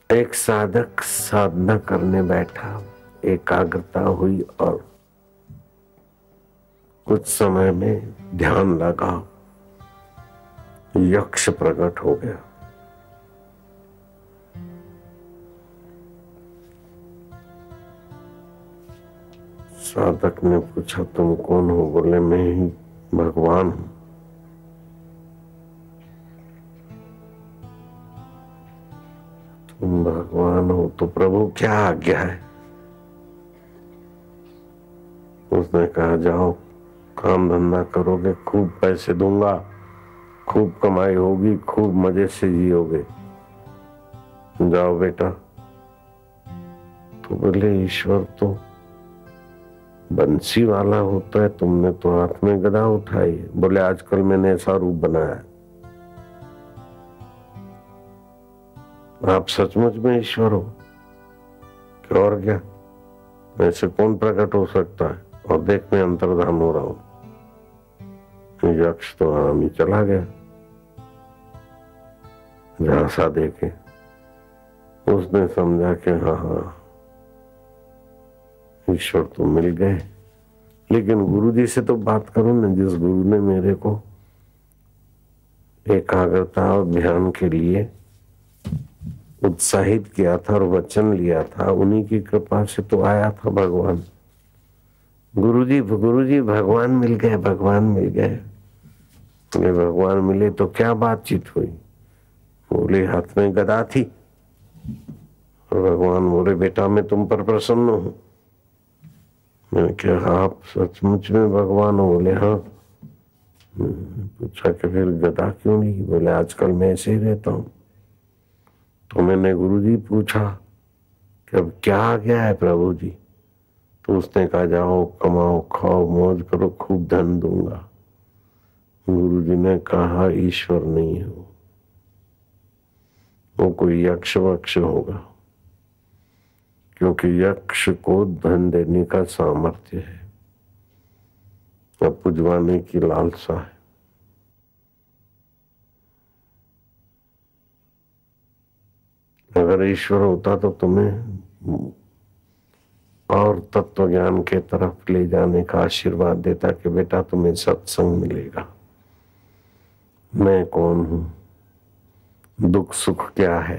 एक साधक साधना करने बैठा, एकाग्रता हुई और कुछ समय में ध्यान लगा, यक्ष प्रकट हो गया। साधक ने पूछा, तुम कौन हो? बोले, मैं ही भगवान हूं। तुम भगवान हो तो प्रभु क्या आज्ञा है? उसने कहा, जाओ काम धंधा करोगे, खूब पैसे दूंगा, खूब कमाई होगी, खूब मजे से जियोगे, जाओ बेटा। तो बोले, ईश्वर तो बंसी वाला होता है, तुमने तो हाथ में गदा उठाई है। बोले, आजकल मैंने ऐसा रूप बनाया है। आप सचमुच में ईश्वर हो कि और क्या? ऐसे कौन प्रकट हो सकता है? और देख, मैं अंतर्धान हो रहा हूं। यक्ष तो आराम ही चला गया। झांसा देके उसने समझा कि हाँ, ईश्वर तो मिल गए। लेकिन गुरु जी से तो बात करूं ना, जिस गुरु ने मेरे को एकाग्रता और ध्यान के लिए उत्साहित किया था और वचन लिया था, उन्हीं की कृपा से तो आया था भगवान। गुरुजी भगवान मिल गए, भगवान मिल गए। बोले, भगवान मिले तो क्या बातचीत हुई? बोले, हाथ में गदा थी। और भगवान बोले, बेटा मैं तुम पर प्रसन्न हूं। मैंने कहा, आप सचमुच में भगवान हो? बोले, हाँ। पूछा कि फिर गदा क्यों नहीं? बोले, आजकल मैं ऐसे ही रहता हूं। तो मैंने गुरुजी पूछा कि अब क्या आ गया है प्रभु जी? तो उसने कहा, जाओ कमाओ, खाओ, मौज करो, खूब धन दूंगा। गुरुजी ने कहा, ईश्वर नहीं हो, वो कोई यक्ष वक्ष होगा, क्योंकि यक्ष को धन देने का सामर्थ्य है और पुजवाने की लालसा है। अगर ईश्वर होता तो तुम्हें और तत्व ज्ञान के तरफ ले जाने का आशीर्वाद देता कि बेटा तुम्हें सत्संग मिलेगा। मैं कौन हूं, दुख सुख क्या है,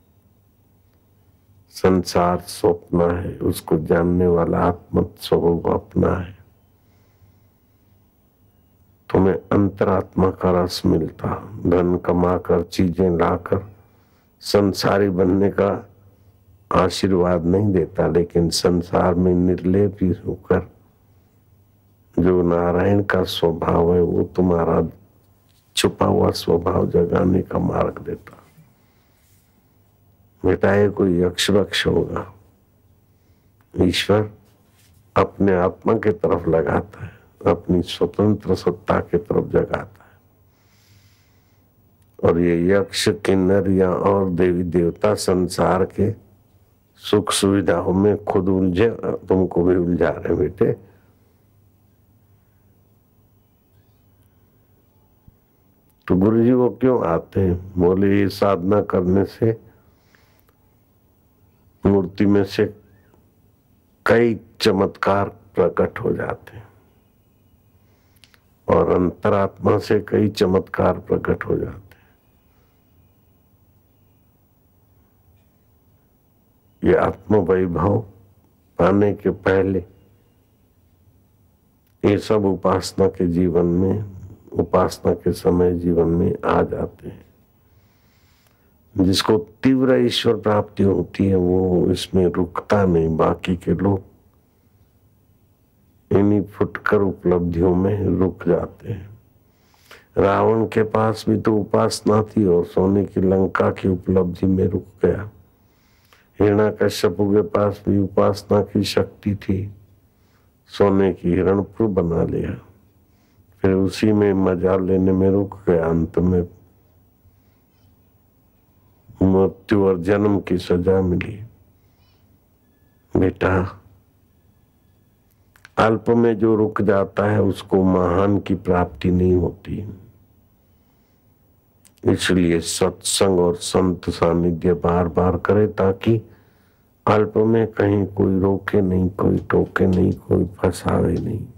संसार स्वप्न है, उसको जानने वाला आत्म स्वरूप अपना है। तुम्हें अंतरात्मा का रस मिलता। धन कमाकर, चीजें लाकर संसारी बनने का आशीर्वाद नहीं देता, लेकिन संसार में निर्लेप होकर जो नारायण का स्वभाव है, वो तुम्हारा छुपा हुआ स्वभाव जगाने का मार्ग देता। बेटा, ये कोई यक्ष वक्ष होगा, ईश्वर अपने आत्मा की तरफ लगाता है, अपनी स्वतंत्र सत्ता की तरफ जगाता है। और ये यक्ष, किन्नर या और देवी देवता संसार के सुख सुविधाओं में खुद उलझे, तुमको भी उलझा रहे बेटे। तो गुरु जी वो क्यों आते हैं? बोले, ये साधना करने से मूर्ति में से कई चमत्कार प्रकट हो जाते हैं और अंतरात्मा से कई चमत्कार प्रकट हो जाते हैं। ये आत्म वैभव पाने के पहले ये सब उपासना के जीवन में, उपासना के समय जीवन में आ जाते हैं। जिसको तीव्र ईश्वर प्राप्ति होती है वो इसमें रुकता नहीं। बाकी के लोग इन्हीं फुटकर उपलब्धियों में रुक जाते हैं। रावण के पास भी तो उपासना थी और सोने की लंका की उपलब्धि में रुक गया। हिरण्याकश्यप के पास भी उपासना की शक्ति थी, सोने की हिरणपुर बना लिया, फिर उसी में मजा लेने में रुक गया। अंत में मृत्यु और जन्म की सजा मिली। बेटा, अल्प में जो रुक जाता है उसको महान की प्राप्ति नहीं होती। इसलिए सत्संग और संत सानिध्य बार बार करे, ताकि अल्प में कहीं कोई रोके नहीं, कोई टोके नहीं, कोई फंसावे नहीं।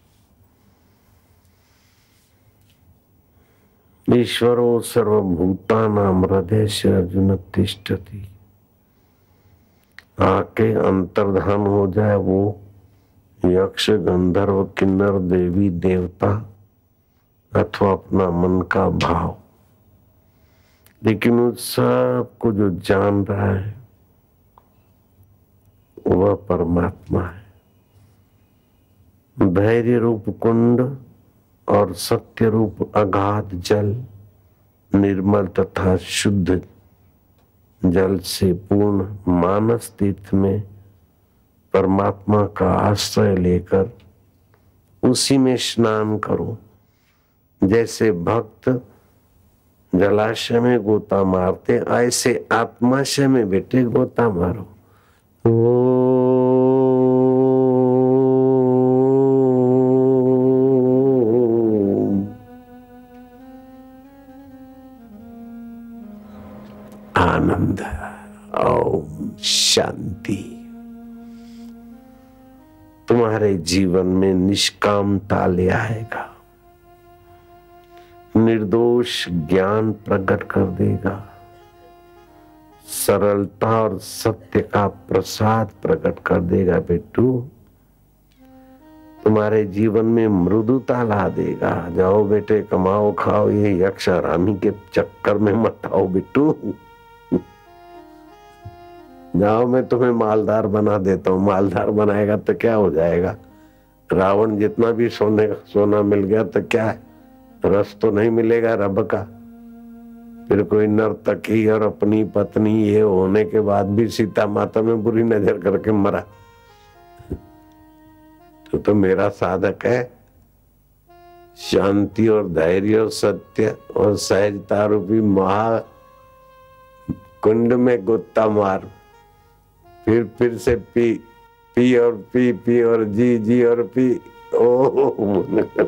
ईश्वरो सर्वभूतानां हृदयेषु अर्जुन तिष्ठति। आके अंतर्धान हो जाए वो यक्ष, गंधर्व, किन्नर, देवी, देवता अथवा अपना मन का भाव, लेकिन उस सब को जो जान रहा है वह परमात्मा है। धैर्य रूप कुंड और सत्य रूप अगाध जल निर्मल तथा शुद्ध जल से पूर्ण मानस तीर्थ में परमात्मा का आश्रय लेकर उसी में स्नान करो। जैसे भक्त जलाशय में गोता मारते, ऐसे आत्माशय में बेटे गोता मारो। आनंद, ओम शांति। तुम्हारे जीवन में निष्कामता ले आएगा, निर्दोष ज्ञान प्रकट कर देगा, सरलता और सत्य का प्रसाद प्रकट कर देगा। बेटू तुम्हारे जीवन में मृदुता ला देगा। जाओ बेटे, कमाओ खाओ, ये यक्ष हरामी के चक्कर में मत आओ बेटू। जाओ, मैं तुम्हें मालदार बना देता हूँ। मालदार बनाएगा तो क्या हो जाएगा? रावण जितना भी सोना मिल गया तो क्या है? रस तो नहीं मिलेगा रब का। फिर कोई नर्तकी और अपनी पत्नी ये होने के बाद भी सीता माता में बुरी नजर करके मरा। तो मेरा साधक है। शांति और धैर्य और सत्य और सहजता रूपी महा कुंड में गोता मार, फिर से पी, पी और पी, पी और जी, जी और पी। ओ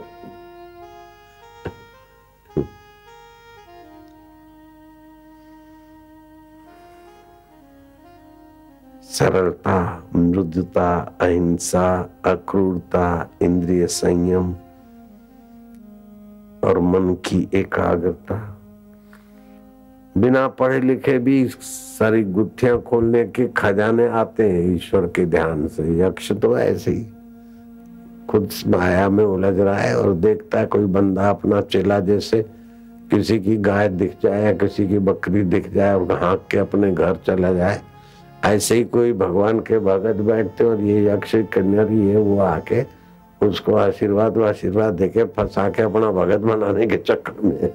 सरलता, मृदुता, अहिंसा, अक्रूरता, इंद्रिय संयम और मन की एकाग्रता। बिना पढ़े लिखे भी सारी गुत्थियां खोलने के खजाने आते हैं ईश्वर के ध्यान से। यक्ष तो ऐसे ही खुद माया में उलझ रहा है और देखता है कोई बंदा अपना चेला जैसे किसी की गाय दिख जाए या किसी की बकरी दिख जाए और हाँक के अपने घर चला जाए। ऐसे ही कोई भगवान के भगत बैठते और ये यक्ष कन्या ये वो आके उसको आशीर्वाद देके फंसा के अपना भगत बनाने के चक्कर में,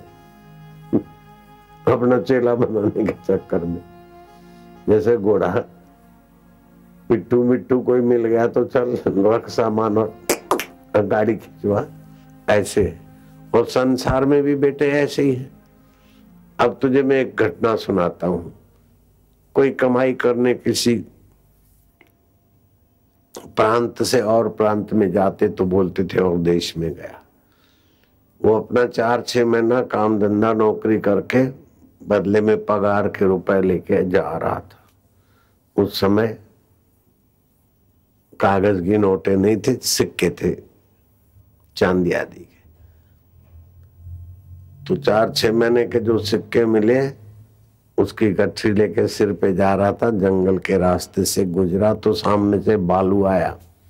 अपना चेला बनाने के चक्कर में। जैसे घोड़ा पिट्टू मिट्टू कोई मिल गया तो चल रख सामान और गाड़ी खिंचवा, ऐसे। और संसार में भी बेटे ऐसे ही है। अब तुझे मैं एक घटना सुनाता हूं। कोई कमाई करने किसी प्रांत से और प्रांत में जाते तो बोलते थे और देश में गया। वो अपना 4-6 महीना काम धंधा नौकरी करके बदले में पगार के रुपए लेके जा रहा था। उस समय कागज की नोटें नहीं थे, सिक्के थे चांदी आदि के। तो 4-6 महीने के जो सिक्के मिले उसकी गठरी लेके सिर पे जा रहा था। जंगल के रास्ते से गुजरा तो सामने से भालू आया।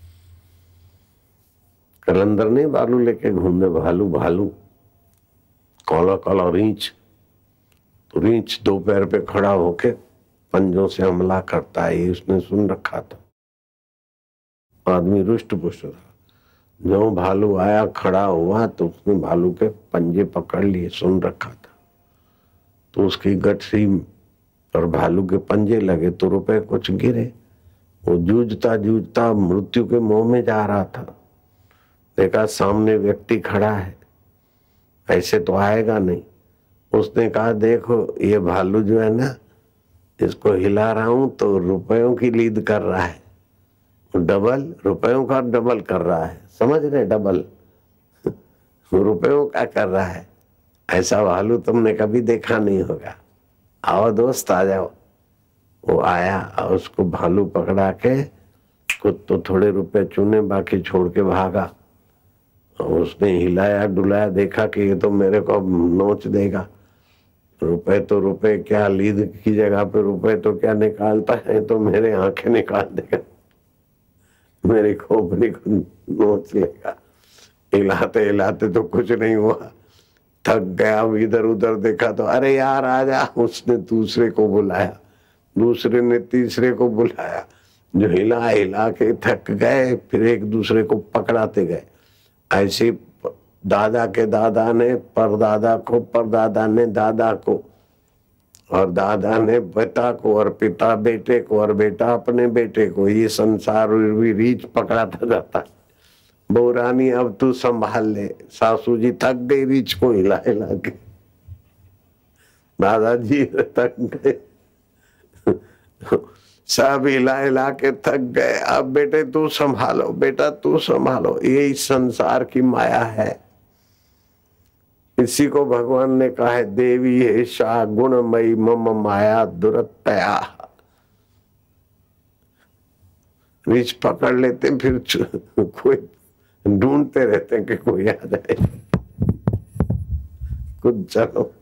कलंदर नहीं भालू लेके घूमने, भालू काला काला रींछ। तो रींछ 2 पैर पे खड़ा होके पंजों से हमला करता है, ये उसने सुन रखा था। आदमी रुष्ट पुष्ट था। जो भालू आया खड़ा हुआ तो उसने भालू के पंजे पकड़ लिए, सुन रखा था। तो उसकी गठरी और भालू के पंजे लगे तो रुपए कुछ गिरे। वो जूझता मृत्यु के मुंह में जा रहा था। देखा सामने व्यक्ति खड़ा है, ऐसे तो आएगा नहीं। उसने कहा देखो ये भालू जो है ना, इसको हिला रहा हूं तो रुपयों की लीद कर रहा है। डबल रुपयों का डबल कर रहा है, समझ रहे? डबल रुपयों का कर रहा है। ऐसा भालू तुमने कभी देखा नहीं होगा, आओ दोस्त आ जाओ। वो आया और उसको भालू पकड़ा के कुछ तो थोड़े रुपए चुने, बाकी छोड़ के भागा। और उसने हिलाया डुलाया, देखा कि ये तो मेरे को नोच देगा। रुपए तो रुपए क्या, लीद की जगह पे रुपए तो क्या निकालता है, तो मेरे आंखें निकाल देगा, मेरी खोपड़ी को नोच लेगा। हिलाते हिलाते तो कुछ नहीं हुआ, थक गया। इधर उधर देखा तो अरे यार आजा, उसने दूसरे को बुलाया, दूसरे ने तीसरे को बुलाया, जो हिला हिला के थक गए, फिर एक दूसरे को पकड़ाते गए। ऐसे दादा के दादा ने परदादा को, परदादा ने दादा को, और दादा ने पिता को, और पिता बेटे को, और बेटा अपने बेटे को। ये संसार भी रीछ पकड़ाता जाता। बहू रानी अब तू संभाल ले, सासू जी थक गई रीछ को हिला हिला के, दादाजी थक गए, सब हिला हिला के थक गए। अब बेटे तू संभालो, बेटा तू संभालो। यही संसार की माया है। इसी को भगवान ने कहा है, देवी ऐसा गुणमयी मम माया दुरतया। रीछ पकड़ लेते, फिर कोई ढूंढते रहते हैं कि कोई आ जाए, कुछ चलो।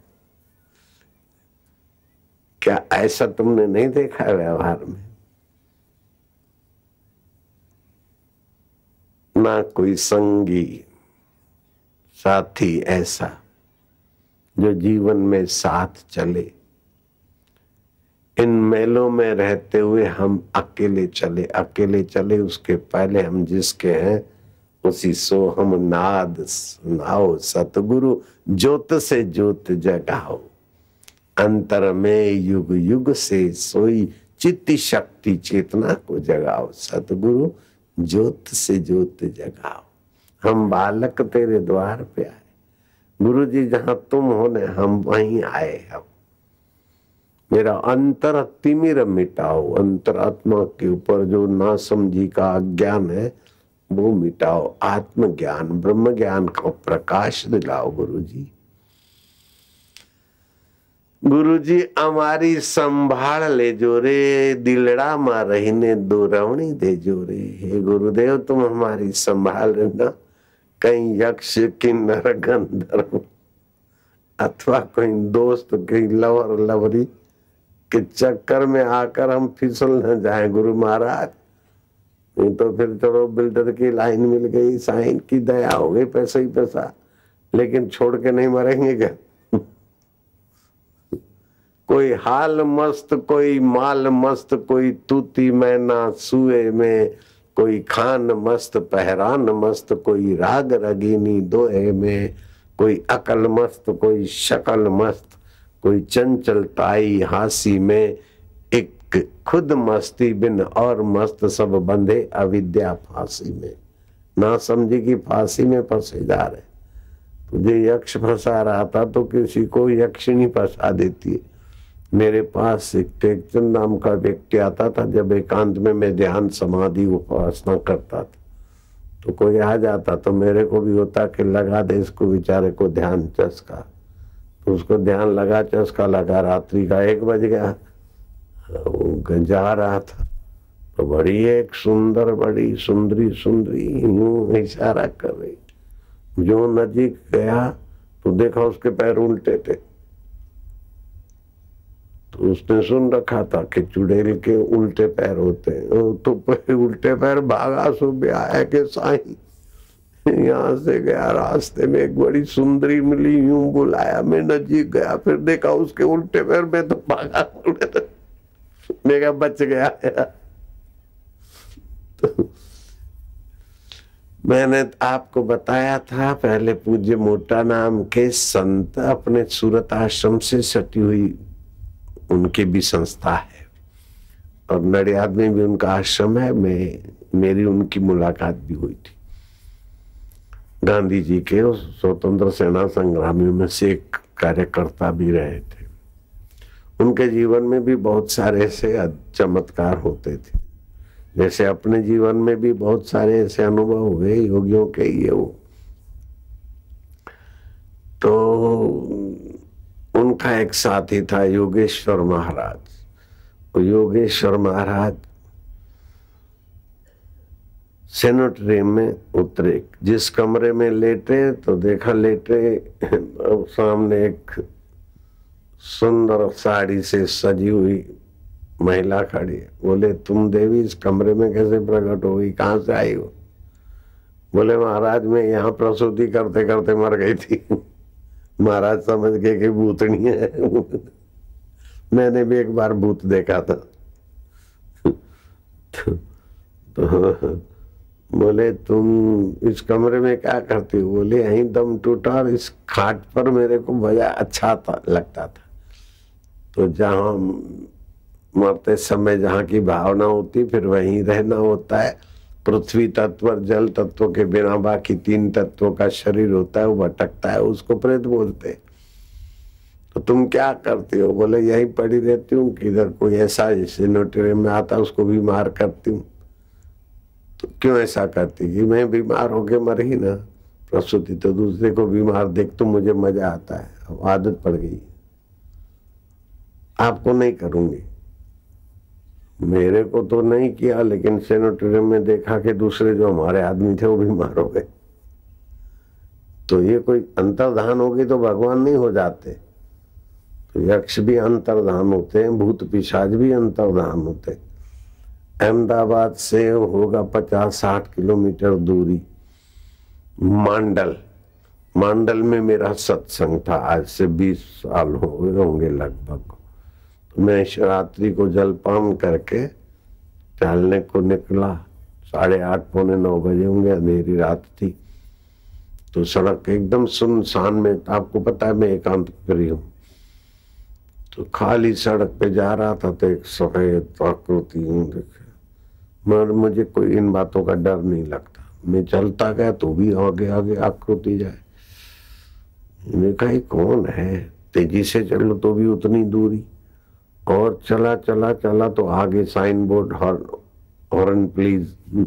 क्या ऐसा तुमने नहीं देखा है व्यवहार में? ना कोई संगी साथी ऐसा जो जीवन में साथ चले। इन मेलों में रहते हुए हम अकेले चले, अकेले चले। उसके पहले हम जिसके हैं उसी सो हम नाद सुनाओ। सतगुरु ज्योत से ज्योत जगाओ, अंतर में युग युग से सोई चित्त शक्ति चेतना को जगाओ। सतगुरु ज्योत से ज्योत जगाओ। हम बालक तेरे द्वार पे आए, गुरु जी जहां तुम हो न हम वहीं आए। हम मेरा अंतर तिमिर मिटाओ, अंतरात्मा के ऊपर जो नासमझी का अज्ञान है वो मिटाओ। आत्मज्ञान ब्रह्म ज्ञान का प्रकाश दिलाओ गुरु जी। गुरु जी हमारी संभाल ले जो रे, दिलड़ा मा रहीने दो रवणी दे जो रे। हे गुरुदेव तुम हमारी संभाल लेना, कहीं यक्ष किन्नर गंधर्व अथवा कोई दोस्त की लवर लवरी के चक्कर में आकर हम फिसल न जाए गुरु महाराज। नहीं तो फिर चलो बिल्डर की लाइन मिल गई, साइन की दया हो गई, पैसा ही पैसा, लेकिन छोड़ के नहीं मरेंगे क्या? कोई हाल मस्त, कोई माल मस्त, कोई तूती मैना सुए में, कोई खान मस्त पहरान मस्त, कोई राग रगीनी दोहे में, कोई अकल मस्त, कोई शकल मस्त, कोई चंचलताई हासी में, एक खुद मस्ती बिन और मस्त, सब बंधे अविद्या फांसी में। ना समझी की फांसी में फंसे जा रहे। तुझे यक्ष फंसा रहा था तो किसी को यक्षिणी फंसा देती है। मेरे पास एक टेकचंद नाम का व्यक्ति आता था, जब एकांत में मैं ध्यान समाधि उपासना करता था तो कोई आ जाता तो मेरे को भी होता कि लगा दे इसको बेचारे को ध्यान चस्का। तो उसको ध्यान लगा, चस्का लगा। रात्रि का 1 बज गया, वो जा रहा था तो बड़ी एक सुंदर, बड़ी सुंदरी सुंदरी यूं इशारा कर रही। जो नजीक गया तो देखा उसके पैर उल्टे थे। तो उसने सुन रखा था कि चुड़ैल के उल्टे पैर होते हैं, तो उल्टे पैर भागा। सुबह आया कि साईं यहाँ से गया, रास्ते में एक बड़ी सुंदरी मिली, यूं बुलाया, मैं नजीक गया, फिर देखा उसके उल्टे पैर में, तो भागा। देखा बच गया। तो मैंने आपको बताया था पहले, पूज्य मोटा नाम के संत अपने सूरत आश्रम से सटी हुई उनकी भी संस्था है, और नडियाद में भी उनका आश्रम है। मेरी उनकी मुलाकात भी हुई थी। गांधी जी के स्वतंत्र सेना संग्रामियों में से एक कार्यकर्ता भी रहे थे। उनके जीवन में भी बहुत सारे ऐसे चमत्कार होते थे, जैसे अपने जीवन में भी बहुत सारे ऐसे अनुभव हुए योगियों के। ये वो तो का एक साथी था योगेश्वर महाराज। तो योगेश्वर महाराज सेनेटरी में उतरे, जिस कमरे में लेटे तो देखा लेटे सामने एक सुंदर साड़ी से सजी हुई महिला खड़ी है। बोले तुम देवी इस कमरे में कैसे प्रकट हो गई, कहाँ से आई हो? बोले महाराज मैं यहाँ प्रसूति करते करते मर गई थी। महाराज समझ गए कि भूतनी है। मैंने भी एक बार भूत देखा था। तो बोले तुम इस कमरे में क्या करती हो? बोले यहीं दम टूटा और इस खाट पर मेरे को बड़ा अच्छा था लगता था। तो जहाँ मरते समय जहाँ की भावना होती फिर वहीं रहना होता है। पृथ्वी तत्व और जल तत्व के बिना बाकी 3 तत्वों का शरीर होता है, वो भटकता है, उसको प्रेत बोलते। तो तुम क्या करती हो? बोले यहीं पड़ी रहती हूँ, किधर कोई ऐसा सेनेटरी में आता उसको बीमार करती हूँ। तो क्यों ऐसा करती? कि मैं बीमार होके मरी ना प्रसूति, तो दूसरे को बीमार देख तो मुझे मजा आता है, अब आदत पड़ गई। आपको नहीं करूंगी, मेरे को तो नहीं किया, लेकिन सेनेटोरियम में देखा कि दूसरे जो हमारे आदमी थे वो बीमार हो गए। तो ये कोई अंतर्धान होगी तो भगवान नहीं हो जाते? तो यक्ष भी अंतर्धान होते हैं, भूत पिशाच भी अंतर्धान होते। अहमदाबाद से होगा 50-60 किलोमीटर दूरी मांडल। मांडल में मेरा सत्संग था, आज से 20 साल होंगे लगभग। मैं शिवरात्रि को जलपान करके टहलने को निकला। 8:30 पौने 9 बजे होंगे, अंधेरी रात थी। तो सड़क एकदम सुनसान में, आपको पता है मैं एकांत प्रिय हूँ। तो खाली सड़क पे जा रहा था तो एक सफेद आकृति देखे। मगर मुझे कोई इन बातों का डर नहीं लगता, मैं चलता गया तो भी आगे आगे आकृति जाए। मैंने कहा कौन है? तेजी से चलो तो भी उतनी दूरी, और चला चला चला तो आगे साइन बोर्ड हॉर्न प्लीज,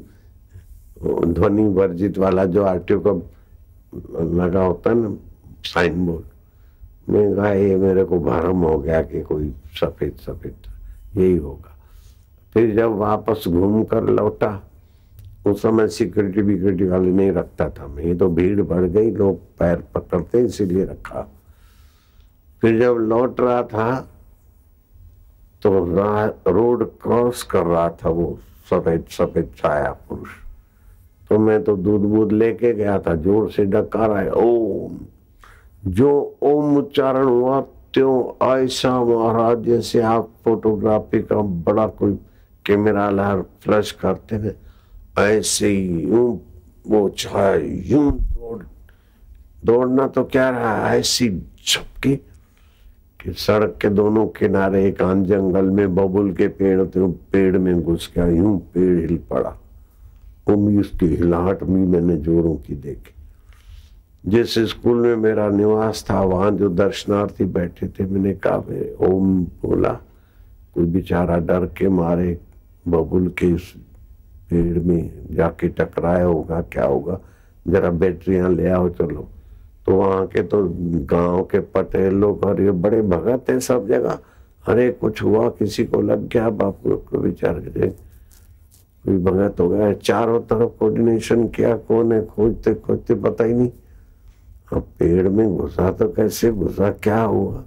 ध्वनि वर्जित वाला जो आरटीओ का लगा होता है ना साइन बोर्ड। मैं कहा ये मेरे को भ्रम हो गया कि कोई सफेद सफेद यही होगा। फिर जब वापस घूम कर लौटा, उस समय सिक्योरिटी बिक्योरिटी वाले नहीं रखता था मैं, ये तो भीड़ बढ़ गई, लोग पैर पकड़ते इसीलिए रखा। फिर जब लौट रहा था तो रोड क्रॉस कर रहा था वो सफेद सफेद छाया पुरुष। तो मैं तो दूध बूध लेके गया था, जोर से डकार आया ओम। जो ओम उच्चारण हुआ त्यों ऐसा महाराज जैसे आप फोटोग्राफी का बड़ा कोई कैमरा ला फ्लश करते थे, ऐसे ही यूं वो छाया, यूं दौड़ना तो क्या रहा, ऐसी झपकी कि सड़क के दोनों किनारे एक आन जंगल में बबुल के पेड़ थे, पेड़ में घुस गया, यूं पेड़ हिल पड़ा। उम्मीद उसकी हिलाहट भी मैंने जोरों की देखी। जिस स्कूल में मेरा निवास था वहां जो दर्शनार्थी बैठे थे, मैंने कहा ओम बोला, कोई बेचारा डर के मारे बबुल के उस पेड़ में जाके टकराया होगा, क्या होगा, जरा बैटरियां ले आओ चलो। तो वहां के तो गांव के पटेल लोग और ये बड़े भगत है सब जगह, अरे कुछ हुआ किसी को लग गया, बाप को विचार करे कोई भगत हो गया। चारों तरफ कोऑर्डिनेशन किया, कौन है, खोजते खोजते पता ही नहीं। अब पेड़ में घुसा तो कैसे घुसा, क्या हुआ?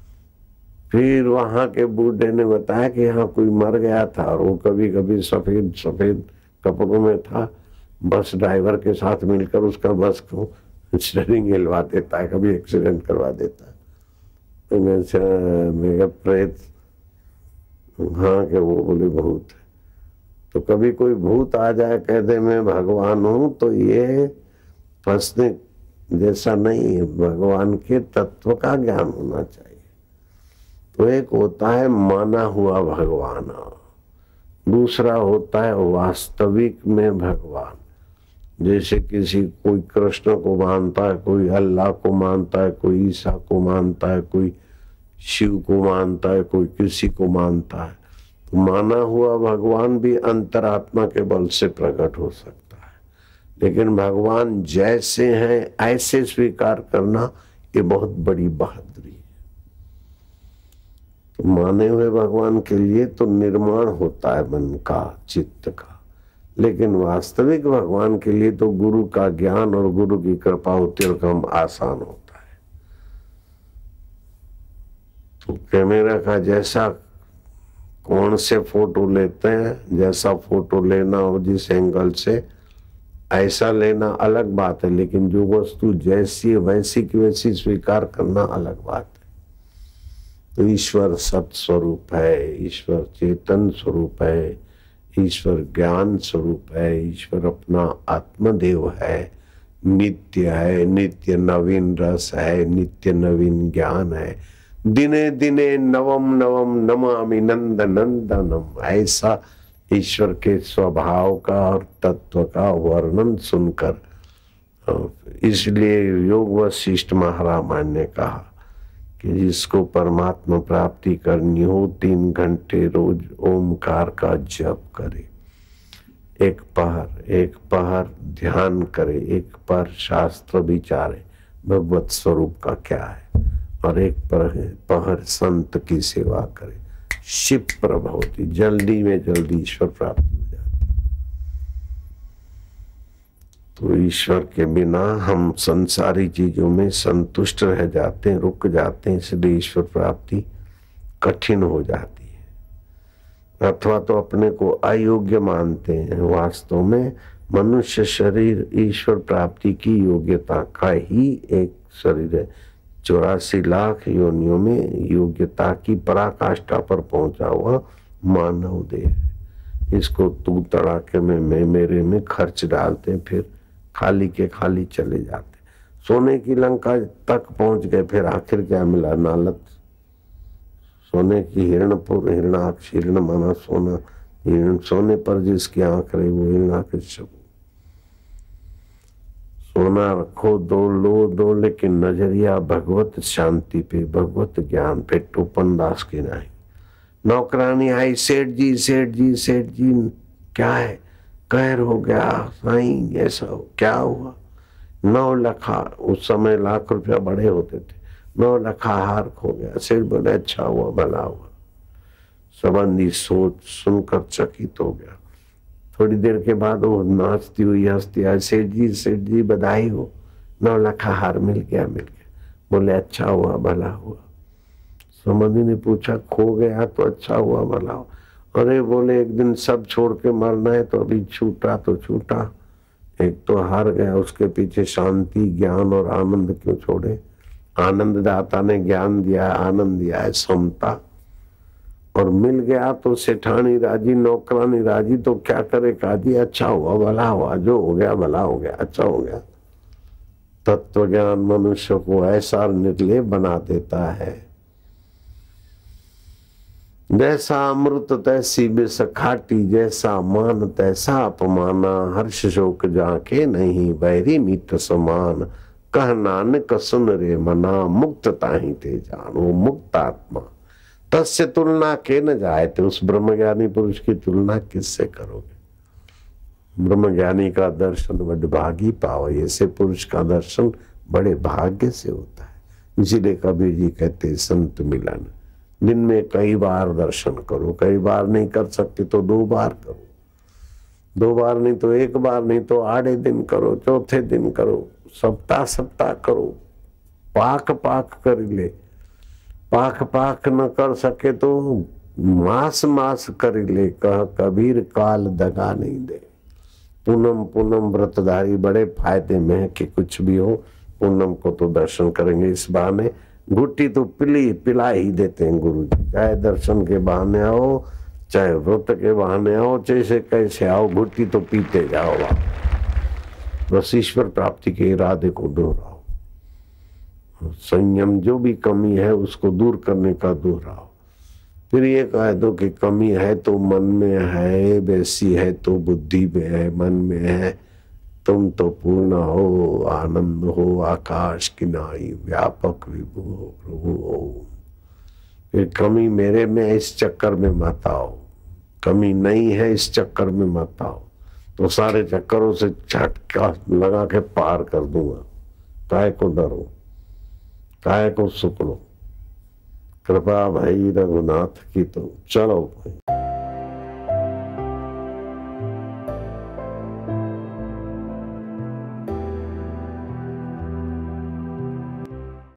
फिर वहां के बूढ़े ने बताया कि यहाँ कोई मर गया था और वो कभी कभी सफेद सफेद कपड़ों में था, बस ड्राइवर के साथ मिलकर उसका बस को स्टीयरिंग हिलवा देता है, कभी एक्सीडेंट करवा देता है। तो मेरा प्रेत, हाँ के वो बोले भूत है। तो कभी कोई भूत आ जाए कह दे मैं भगवान हूं, तो ये फंसने जैसा नहीं है, भगवान के तत्व का ज्ञान होना चाहिए। तो एक होता है माना हुआ भगवान, दूसरा होता है वास्तविक में भगवान। जैसे किसी कोई कृष्ण को मानता है, कोई अल्लाह को मानता है, कोई ईसा को मानता है, कोई शिव को मानता है, कोई किसी को मानता है। तो माना हुआ भगवान भी अंतरात्मा के बल से प्रकट हो सकता है, लेकिन भगवान जैसे हैं ऐसे स्वीकार करना ये बहुत बड़ी बहादुरी है। तो माने हुए भगवान के लिए तो निर्माण होता है मन का, चित्त का, लेकिन वास्तविक भगवान के लिए तो गुरु का ज्ञान और गुरु की कृपा होती है और काम आसान होता है। तो कैमरा का जैसा कौन से फोटो लेते हैं, जैसा फोटो लेना हो जिस एंगल से, ऐसा लेना अलग बात है, लेकिन जो वस्तु जैसी है वैसी की वैसी स्वीकार करना अलग बात है। तो ईश्वर सत स्वरूप है, ईश्वर चेतन स्वरूप है, ईश्वर ज्ञान स्वरूप है, ईश्वर अपना आत्मदेव है, नित्य है, नित्य नवीन रस है, नित्य नवीन ज्ञान है। दिने दिने नवम नवम नमामि नंद नंदनम। ऐसा ईश्वर के स्वभाव का और तत्व का वर्णन सुनकर इसलिए योग वशिष्ठ महाराज ने कहा कि जिसको परमात्मा प्राप्ति करनी हो 3 घंटे रोज ओमकार का जप करे, एक पहर ध्यान करे, एक पहर शास्त्र विचारे भगवत स्वरूप का क्या है, और एक पहर संत की सेवा करे। क्षिप्र भवति, जल्दी में जल्दी ईश्वर प्राप्ति हो जाती। तो ईश्वर के बिना हम संसारी चीजों में संतुष्ट रह जाते हैं, रुक जाते हैं, इसलिए ईश्वर प्राप्ति कठिन हो जाती है, अथवा तो अपने को अयोग्य मानते हैं। वास्तव में मनुष्य शरीर ईश्वर प्राप्ति की योग्यता का ही एक शरीर है। 84 लाख योनियों में योग्यता की पराकाष्ठा पर पहुंचा हुआ मानव देह। इसको तू तड़ाके में मैं मेरे में खर्च डालते, फिर खाली के खाली चले जाते। सोने की लंका तक पहुंच गए, फिर आखिर क्या मिला? नालत। सोने की हिरणपुर, हिरणाक्ष, हिरण माना सोना, हिरण सोने पर जिसकी आंख रही वो हिरणाक्ष। सोना रखो दो, लेकिन नजरिया भगवत शांति पे, भगवत ज्ञान पे। टोपन दास की नहीं। नौकरानी आई, सेठ जी सेठ जी सेठ जी, क्या है? कहर हो गया साईं, ऐसा हो, क्या हुआ? 9 लखा, उस समय लाख रुपया बड़े होते थे, 9 लखा हार खो गया। सेठ बोले अच्छा हुआ, भला हुआ। संबंधी सोच सुनकर चकित हो गया। थोड़ी देर के बाद वो नाचती हुई हंसती आई, सेठ जी बधाई हो, 9 लखा हार मिल गया। बोले अच्छा हुआ, भला हुआ। संबंधी ने पूछा खो गया तो अच्छा हुआ, भला हुआ? अरे बोले एक दिन सब छोड़ के मरना है, तो अभी छूटा तो छूटा, एक तो हार गया, उसके पीछे शांति ज्ञान और आनंद क्यों छोड़े? आनंद दाता ने ज्ञान दिया है, आनंद दिया है, समता। और मिल गया तो सेठानी राजी, नौकरानी राजी, तो क्या करे काजी? अच्छा हुआ, भला हुआ, जो हो गया भला हो गया, अच्छा हो गया। तत्व ज्ञान मनुष्य को ऐसा निर्लेप बना देता है, जैसा अमृत तैसी बिस खाटी, जैसा मान तैसा अपमाना। हर्ष शोक जाके नहीं, बैरी मित्र समान। कह नानक सुन रे मना, मुक्त ताहि ते जानो। मुक्त आत्मा तस्य तुलना के न जाए। तो उस ब्रह्मज्ञानी पुरुष की तुलना किससे करोगे? ब्रह्मज्ञानी का दर्शन वडभागी पाओ, ऐसे पुरुष का दर्शन बड़े भाग्य से होता है। इसीलिए कबीर जी कहते संत मिलन। दिन में कई बार दर्शन करो, कई बार नहीं कर सकते तो 2 बार करो, 2 बार नहीं तो 1 बार, नहीं तो आधे दिन करो, चौथे दिन करो, सप्ताह करो। पाक कर ले, पाक न कर सके तो मास कर ले। कह कबीर काल दगा नहीं दे। पूनम व्रतधारी बड़े फायदे में है कि कुछ भी हो, पूनम को तो दर्शन करेंगे। इस बहाने गुट्टी तो पिला ही देते हैं गुरु जी। चाहे दर्शन के बहाने आओ, चाहे व्रत के बहाने आओ, जैसे कैसे आओ, गुट्टी तो पीते जाओ। बस ईश्वर प्राप्ति के इरादे को दोहराओ। संयम जो भी कमी है उसको दूर करने का दोहराओ। फिर ये कह दो कि कमी है तो मन में है, वैसी है तो बुद्धि में है, मन में है। तुम तो पूर्ण हो, आनंद हो, आकाश की नाई, व्यापक विभु हो, प्रभु हो। फिर कमी मेरे में, इस चक्कर में मत आओ। कमी नहीं है इस चक्कर में मत आओ, तो सारे चक्करों से झटका लगा के पार कर दूंगा। काय को डरो, काय को सुकड़ो, कृपा भाई रघुनाथ की। तो चलो भाई।